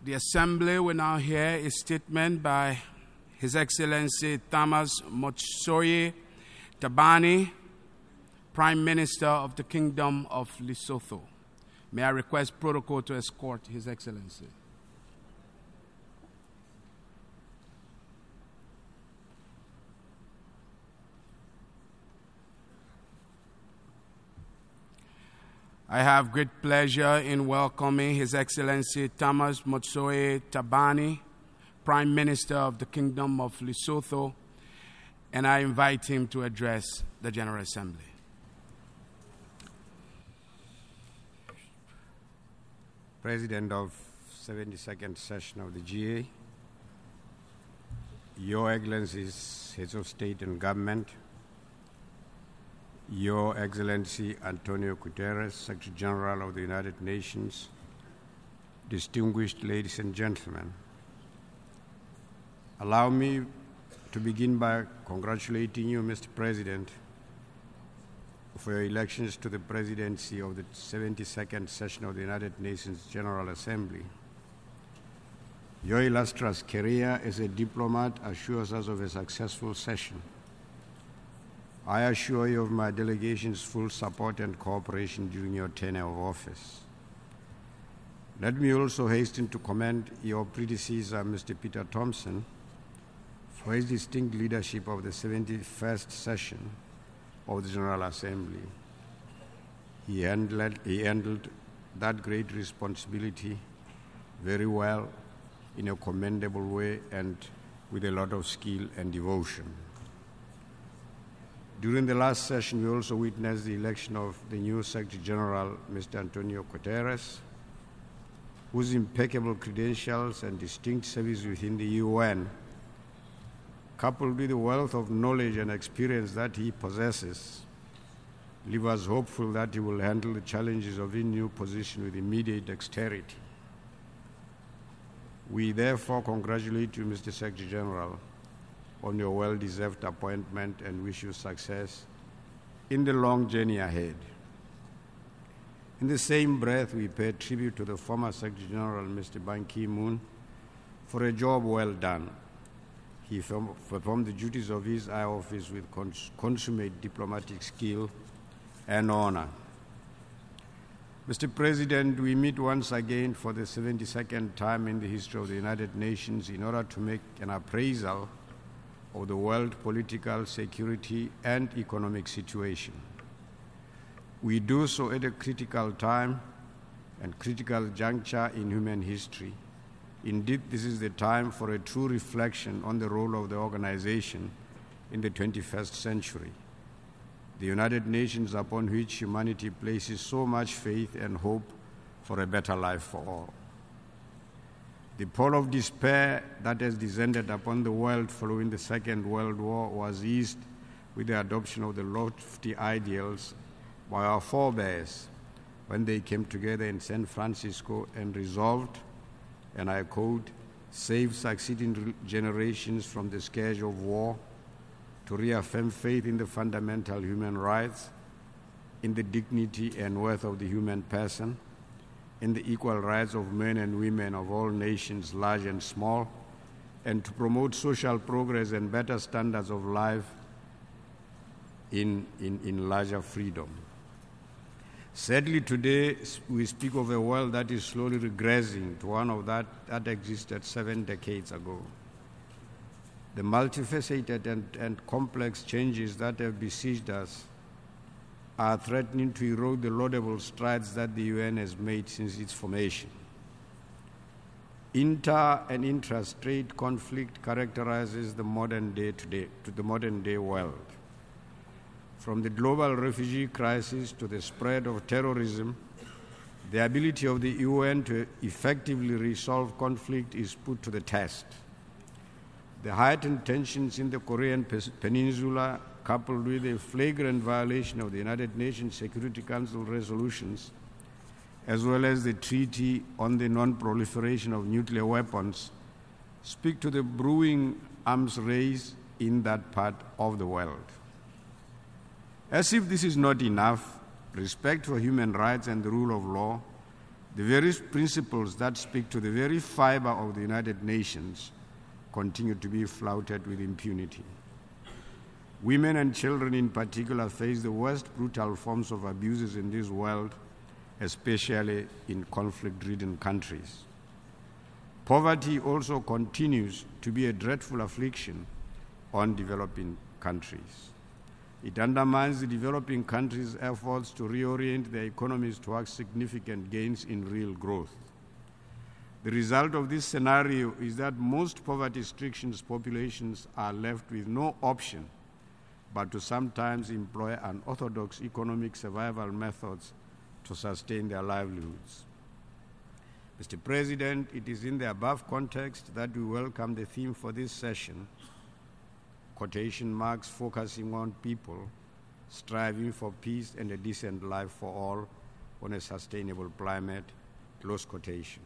The Assembly will now hear a statement by His Excellency Thomas Motsoeneng Tabane, Prime Minister of the Kingdom of Lesotho. May I request protocol to escort His Excellency. I have great pleasure in welcoming His Excellency Thomas Motsoeneng Tabane, Prime Minister of the Kingdom of Lesotho, and I invite him to address the General Assembly. President of 72nd Session of the GA, Your Excellencies, Heads of State and Government, Your Excellency Antonio Guterres, Secretary General of the United Nations, distinguished ladies and gentlemen, allow me to begin by congratulating you, Mr. President, for your elections to the presidency of the 72nd Session of the United Nations General Assembly. Your illustrious career as a diplomat assures us of a successful session. I assure you of my delegation's full support and cooperation during your tenure of office. Let me also hasten to commend your predecessor, Mr. Peter Thomson, for his distinct leadership of the 71st session of the General Assembly. He handled that great responsibility very well, in a commendable way, and with a lot of skill and devotion. During the last session, we also witnessed the election of the new Secretary General, Mr. Antonio Guterres, whose impeccable credentials and distinct service within the UN, coupled with the wealth of knowledge and experience that he possesses, leave us hopeful that he will handle the challenges of his new position with immediate dexterity. We therefore congratulate you, Mr. Secretary General, on your well-deserved appointment and wish you success in the long journey ahead. In the same breath, we pay tribute to the former Secretary General, Mr. Ban Ki-moon, for a job well done. He performed the duties of his high office with consummate diplomatic skill and honor. Mr. President, we meet once again for the 72nd time in the history of the United Nations in order to make an appraisal of the world political, security, and economic situation. We do so at a critical time and critical juncture in human history. Indeed, this is the time for a true reflection on the role of the organization in the 21st century, the United Nations upon which humanity places so much faith and hope for a better life for all. The pall of despair that has descended upon the world following the Second World War was eased with the adoption of the lofty ideals by our forebears when they came together in San Francisco and resolved, and I quote, save succeeding generations from the scourge of war, to reaffirm faith in the fundamental human rights, in the dignity and worth of the human person, in the equal rights of men and women of all nations, large and small, and to promote social progress and better standards of life in larger freedom. Sadly, today we speak of a world that is slowly regressing to one of that existed 7 decades ago. The multifaceted and complex changes that have besieged us are threatening to erode the laudable strides that the UN has made since its formation. Inter- and intra-state conflict characterizes the modern day world. From the global refugee crisis to the spread of terrorism, the ability of the UN to effectively resolve conflict is put to the test. The heightened tensions in the Korean Peninsula, coupled with a flagrant violation of the United Nations Security Council resolutions, as well as the Treaty on the Non-Proliferation of Nuclear Weapons, speak to the brewing arms race in that part of the world. As if this is not enough, respect for human rights and the rule of law The very principles that speak to the very fiber of the United Nations continue to be flouted with impunity. Women and children in particular face the worst brutal forms of abuses in this world, especially in conflict-ridden countries. Poverty also continues to be a dreadful affliction on developing countries. It undermines the developing countries' efforts to reorient their economies towards significant gains in real growth. The result of this scenario is that most poverty-stricken populations are left with no option but to sometimes employ unorthodox economic survival methods to sustain their livelihoods. Mr. President, it is in the above context that we welcome the theme for this session, quotation marks, focusing on people striving for peace and a decent life for all on a sustainable planet, close quotation.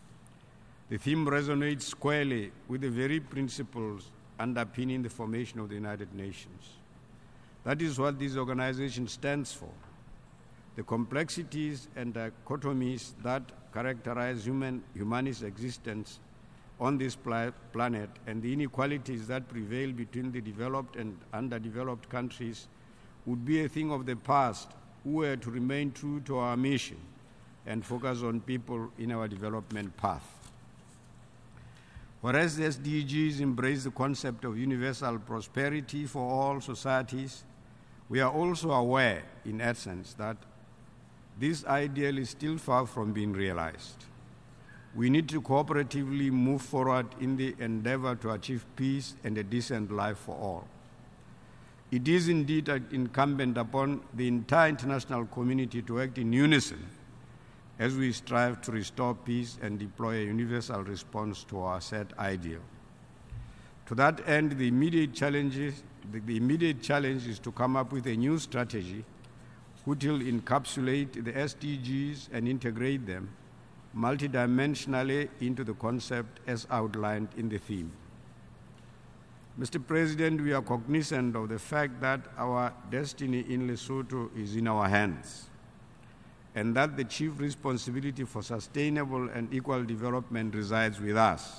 The theme resonates squarely with the very principles underpinning the formation of the United Nations. That is what this organization stands for. The complexities and dichotomies that characterize humanist existence on this planet and the inequalities that prevail between the developed and underdeveloped countries would be a thing of the past who were to remain true to our mission and focus on people in our development path. Whereas the SDGs embrace the concept of universal prosperity for all societies, we are also aware, in essence, that this ideal is still far from being realized. We need to cooperatively move forward in the endeavor to achieve peace and a decent life for all. It is indeed incumbent upon the entire international community to act in unison as we strive to restore peace and deploy a universal response to our set ideal. To that end, the immediate challenge is to come up with a new strategy which will encapsulate the SDGs and integrate them multidimensionally into the concept as outlined in the theme. Mr. President, we are cognizant of the fact that our destiny in Lesotho is in our hands, and that the chief responsibility for sustainable and equal development resides with us.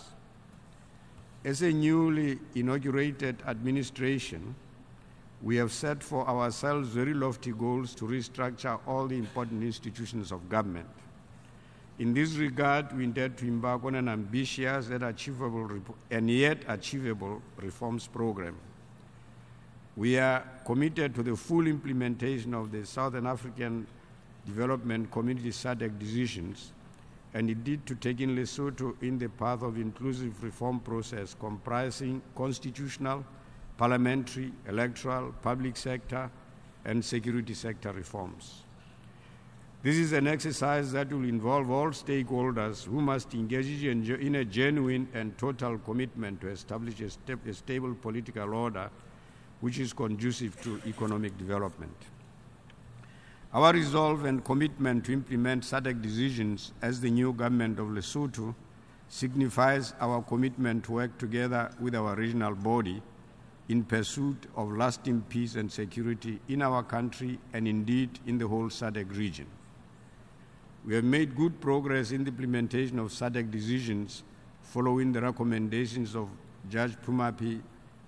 As a newly inaugurated administration, we have set for ourselves very lofty goals to restructure all the important institutions of government. In this regard, we intend to embark on an ambitious and yet achievable reforms program. We are committed to the full implementation of the Southern African Development Community SADC decisions, and indeed to taking Lesotho in the path of inclusive reform process comprising constitutional, parliamentary, electoral, public sector, and security sector reforms. This is an exercise that will involve all stakeholders who must engage in a genuine and total commitment to establish a stable political order which is conducive to economic development. Our resolve and commitment to implement SADC decisions as the new government of Lesotho signifies our commitment to work together with our regional body in pursuit of lasting peace and security in our country and indeed in the whole SADC region. We have made good progress in the implementation of SADC decisions following the recommendations of Judge Pumapi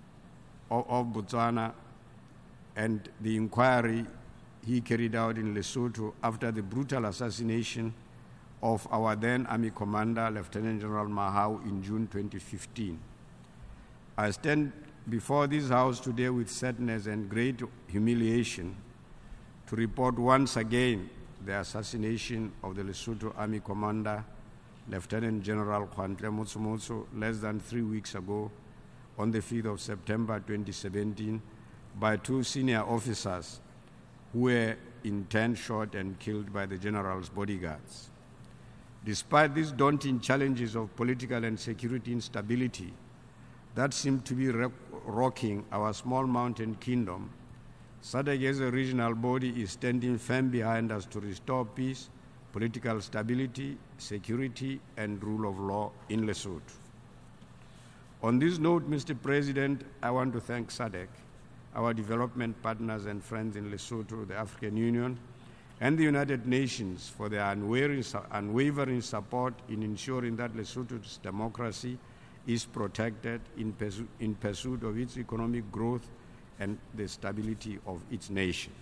of Botswana and the inquiry he carried out in Lesotho after the brutal assassination of our then Army Commander, Lieutenant General Mahau, in June 2015. I stand before this House today with sadness and great humiliation to report once again the assassination of the Lesotho Army Commander, Lieutenant General Kwantle Motsomotso, less than 3 weeks ago, on the 5th of September 2017, by two senior officers who were in turn shot and killed by the general's bodyguards. Despite these daunting challenges of political and security instability that seem to be rocking our small mountain kingdom, SADC as a regional body is standing firm behind us to restore peace, political stability, security, and rule of law in Lesotho. On this note, Mr. President, I want to thank SADC, our development partners and friends in Lesotho, the African Union, and the United Nations for their unwavering support in ensuring that Lesotho's democracy is protected in pursuit of its economic growth and the stability of its nation.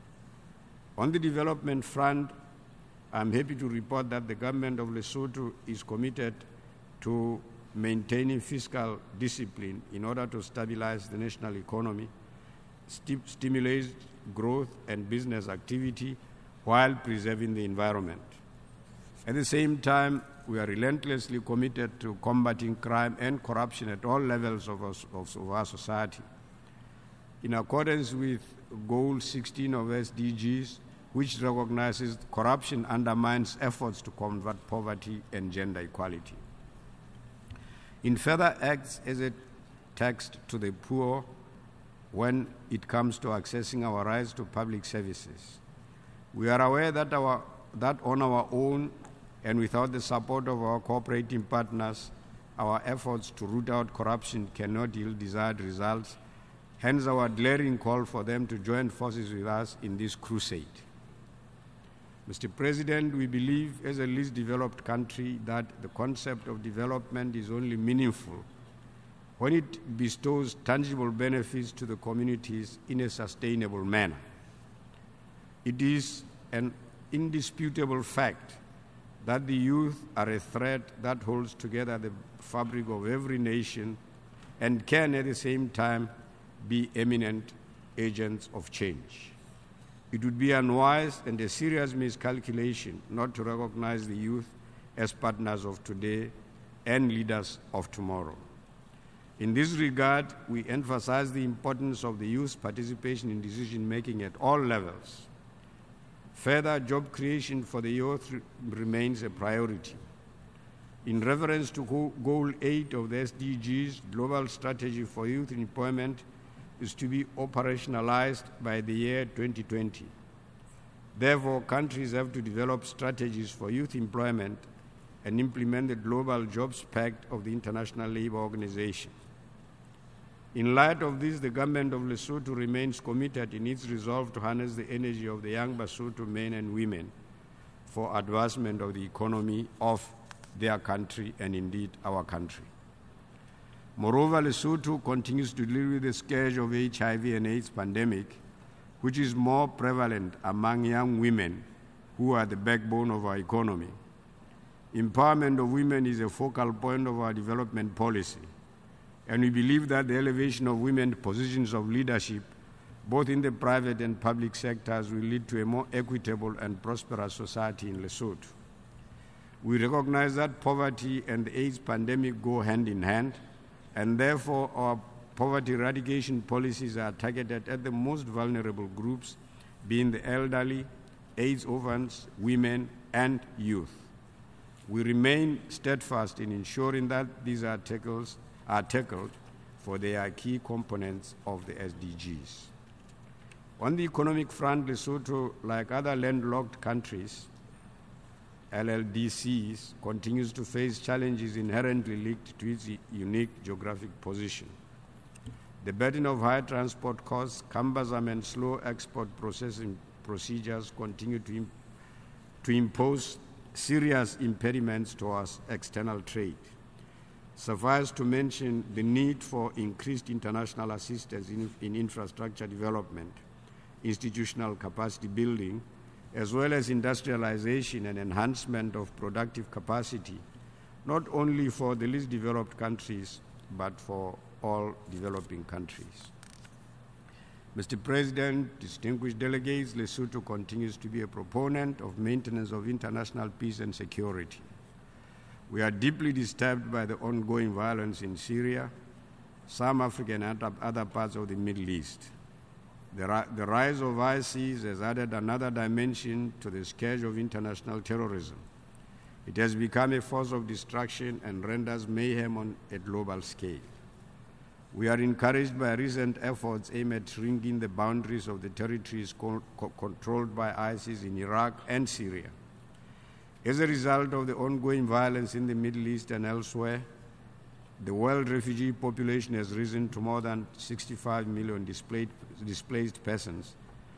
On the development front, I'm happy to report that the government of Lesotho is committed to maintaining fiscal discipline in order to stabilize the national economy, stimulate growth and business activity while preserving the environment. At the same time, we are relentlessly committed to combating crime and corruption at all levels of our society. In accordance with Goal 16 of SDGs, which recognizes corruption undermines efforts to combat poverty and gender equality. In further acts as a text to the poor when it comes to accessing our rights to public services, we are aware that on our own and without the support of our cooperating partners, our efforts to root out corruption cannot yield desired results. Hence our glaring call for them to join forces with us in this crusade. Mr. President, we believe as a least developed country that the concept of development is only meaningful when it bestows tangible benefits to the communities in a sustainable manner. It is an indisputable fact that the youth are a thread that holds together the fabric of every nation and can at the same time be eminent agents of change. It would be unwise and a serious miscalculation not to recognize the youth as partners of today and leaders of tomorrow. In this regard, we emphasize the importance of the youth's participation in decision-making at all levels. Further job creation for the youth remains a priority. In reference to Goal 8 of the SDGs, Global Strategy for Youth Employment is to be operationalized by the year 2020. Therefore, countries have to develop strategies for youth employment and implement the Global Jobs Pact of the International Labour Organization. In light of this, the government of Lesotho remains committed in its resolve to harness the energy of the young Basotho men and women for advancement of the economy of their country and indeed our country. Moreover, Lesotho continues to deal with the scourge of HIV and AIDS pandemic, which is more prevalent among young women who are the backbone of our economy. Empowerment of women is a focal point of our development policy, and we believe that the elevation of women to positions of leadership, both in the private and public sectors, will lead to a more equitable and prosperous society in Lesotho. We recognize that poverty and the AIDS pandemic go hand in hand, and therefore our poverty eradication policies are targeted at the most vulnerable groups, being the elderly, AIDS orphans, women, and youth. We remain steadfast in ensuring that these are tackled, for they are key components of the SDGs. On the economic front, Lesotho, like other landlocked countries, LLDCs, continues to face challenges inherently linked to its unique geographic position. The burden of high transport costs, cumbersome and slow export processing procedures continue to impose serious impediments to our external trade. Suffice to mention the need for increased international assistance in infrastructure development, institutional capacity building, as well as industrialization and enhancement of productive capacity, not only for the least developed countries, but for all developing countries. Mr. President, distinguished delegates, Lesotho continues to be a proponent of maintenance of international peace and security. We are deeply disturbed by the ongoing violence in Syria, some African and other parts of the Middle East. The rise of ISIS has added another dimension to the scourge of international terrorism. It has become a force of destruction and renders mayhem on a global scale. We are encouraged by recent efforts aimed at shrinking the boundaries of the territories controlled by ISIS in Iraq and Syria. As a result of the ongoing violence in the Middle East and elsewhere, the world refugee population has risen to more than 65 million displaced persons,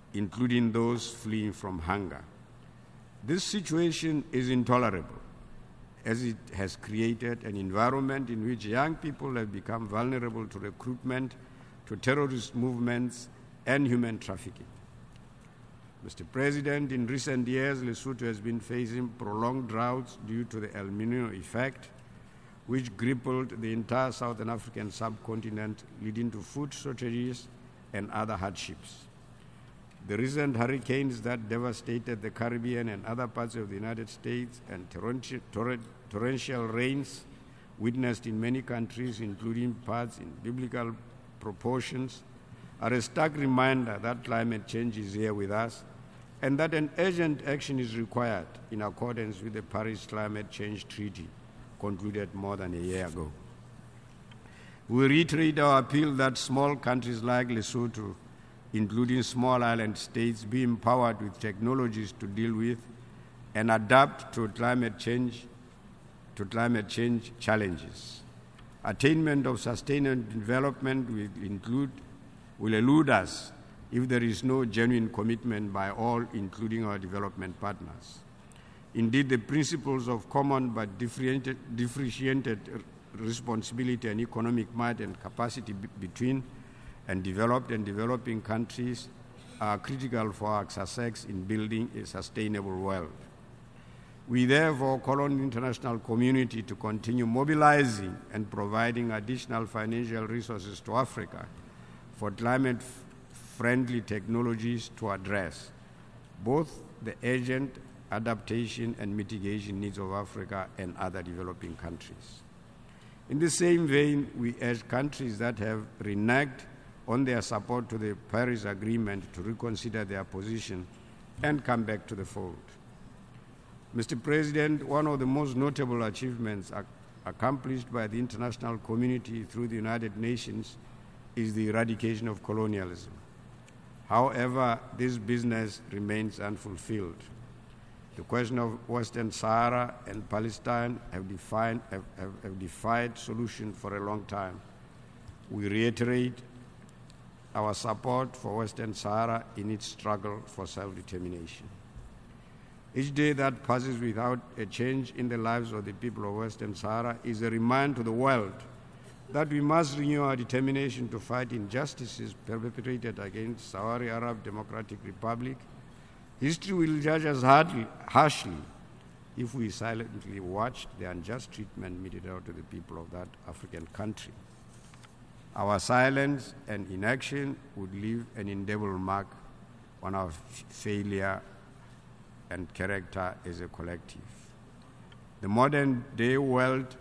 including those fleeing from hunger. This situation is intolerable, as it has created an environment in which young people have become vulnerable to recruitment, to terrorist movements, and human trafficking. Mr. President, in recent years, Lesotho has been facing prolonged droughts due to the El Niño effect, which crippled the entire Southern African subcontinent, leading to food shortages and other hardships. The recent hurricanes that devastated the Caribbean and other parts of the United States and torrential rains witnessed in many countries, including parts in biblical proportions, are a stark reminder that climate change is here with us and that an urgent action is required in accordance with the Paris Climate Change Treaty concluded more than a year ago. We reiterate our appeal that small countries like Lesotho, including small island states, be empowered with technologies to deal with and adapt to climate change challenges. Attainment of sustainable development will elude us if there is no genuine commitment by all, including our development partners. Indeed, the principles of common but differentiated responsibility and economic might and capacity between and developed and developing countries are critical for our success in building a sustainable world. We therefore call on the international community to continue mobilizing and providing additional financial resources to Africa for climate-friendly technologies to address both the urgent adaptation and mitigation needs of Africa and other developing countries. In the same vein, we urge countries that have reneged on their support to the Paris Agreement to reconsider their position and come back to the fold. Mr. President, one of the most notable achievements accomplished by the international community through the United Nations is the eradication of colonialism. However, this business remains unfulfilled. The question of Western Sahara and Palestine have defied solution for a long time. We reiterate our support for Western Sahara in its struggle for self-determination. Each day that passes without a change in the lives of the people of Western Sahara is a reminder to the world that we must renew our determination to fight injustices perpetrated against Sahrawi Arab Democratic Republic. History will judge us harshly if we silently watch the unjust treatment meted out to the people of that African country. Our silence and inaction would leave an indelible mark on our failure and character as a collective. In the modern day world,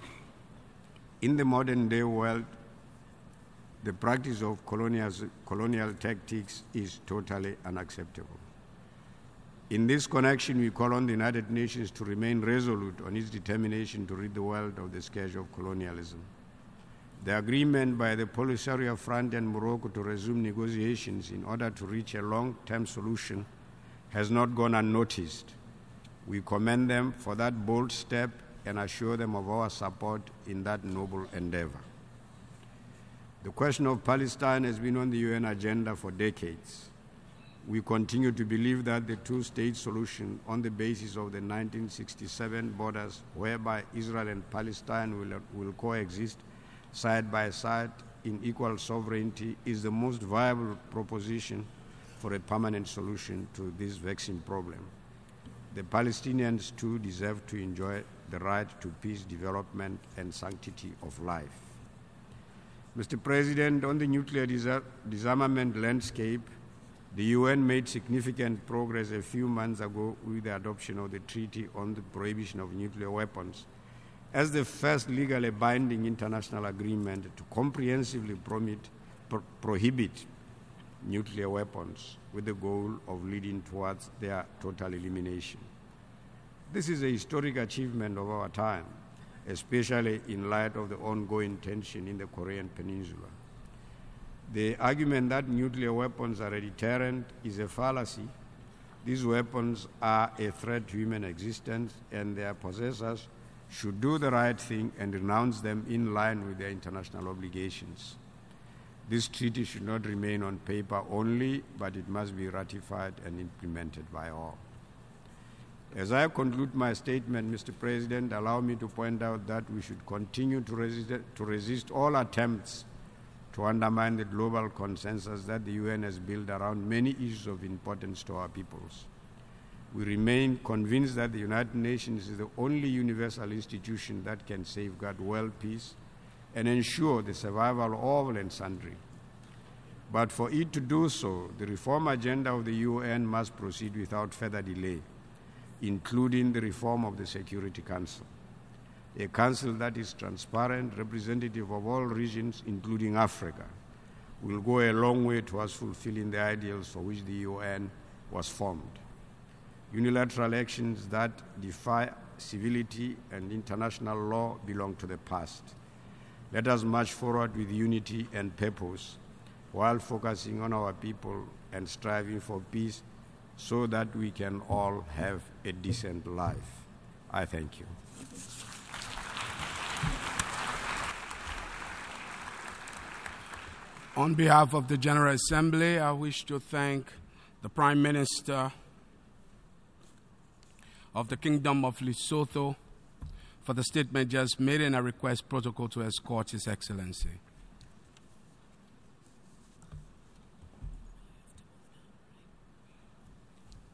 the practice of colonial tactics is totally unacceptable. In this connection, we call on the United Nations to remain resolute on its determination to rid the world of the scourge of colonialism. The agreement by the Polisario Front and Morocco to resume negotiations in order to reach a long-term solution has not gone unnoticed. We commend them for that bold step and assure them of our support in that noble endeavor. The question of Palestine has been on the UN agenda for decades. We continue to believe that the two-state solution on the basis of the 1967 borders, whereby Israel and Palestine will coexist side by side in equal sovereignty, is the most viable proposition for a permanent solution to this vexing problem. The Palestinians too deserve to enjoy the right to peace, development, and sanctity of life. Mr. President, on the nuclear disarmament landscape, the UN made significant progress a few months ago with the adoption of the Treaty on the Prohibition of Nuclear Weapons as the first legally binding international agreement to comprehensively prohibit nuclear weapons with the goal of leading towards their total elimination. This is a historic achievement of our time, especially in light of the ongoing tension in the Korean Peninsula. The argument that nuclear weapons are a deterrent is a fallacy. These weapons are a threat to human existence, and their possessors should do the right thing and renounce them in line with their international obligations. This treaty should not remain on paper only, but it must be ratified and implemented by all. As I conclude my statement, Mr. President, allow me to point out that we should continue to resist all attempts to undermine the global consensus that the UN has built around many issues of importance to our peoples. We remain convinced that the United Nations is the only universal institution that can safeguard world peace and ensure the survival of all and sundry. But for it to do so, the reform agenda of the UN must proceed without further delay, including the reform of the Security Council, a council that is transparent, representative of all regions, including Africa, will go a long way towards fulfilling the ideals for which the UN was formed. Unilateral actions that defy civility and international law belong to the past. Let us march forward with unity and purpose while focusing on our people and striving for peace so that we can all have a decent life. I thank you. On behalf of the General Assembly, I wish to thank the Prime Minister of the Kingdom of Lesotho for the statement just made, and I request protocol to escort His Excellency.